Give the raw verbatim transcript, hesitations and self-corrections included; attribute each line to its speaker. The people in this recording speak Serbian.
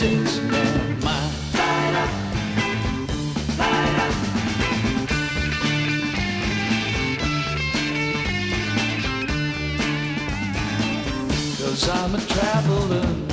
Speaker 1: six man mind. Light up, light up. Cause I'm a traveling